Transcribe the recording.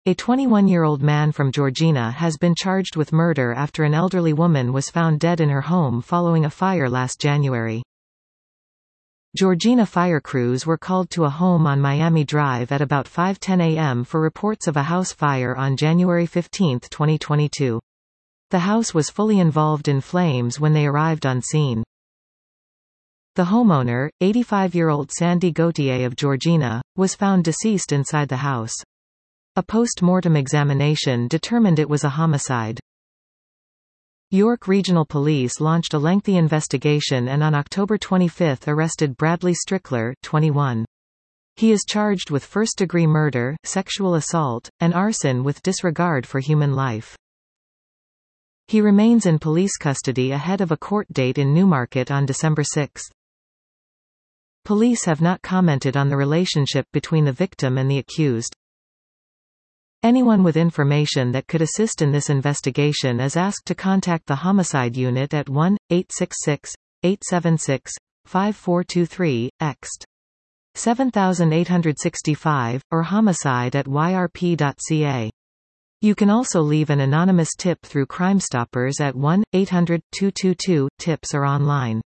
A 21-year-old man from Georgina has been charged with murder after an elderly woman was found dead in her home following a fire last January. Georgina fire crews were called to a home on Miami Drive at about 5:10 a.m. for reports of a house fire on January 15, 2022. The house was fully involved in flames when they arrived on scene. The homeowner, 85-year-old Sandy Gauthier of Georgina, was found deceased inside the house. A post-mortem examination determined it was a homicide. York Regional Police launched a lengthy investigation and on October 25 arrested Bradley Strickler, 21. He is charged with first-degree murder, sexual assault, and arson with disregard for human life. He remains in police custody ahead of a court date in Newmarket on December 6. Police have not commented on the relationship between the victim and the accused. Anyone with information that could assist in this investigation is asked to contact the Homicide Unit at 1-866-876-5423, ext. 7865, or homicide@yrp.ca. You can also leave an anonymous tip through Crime Stoppers at 1-800-222-TIPS or online.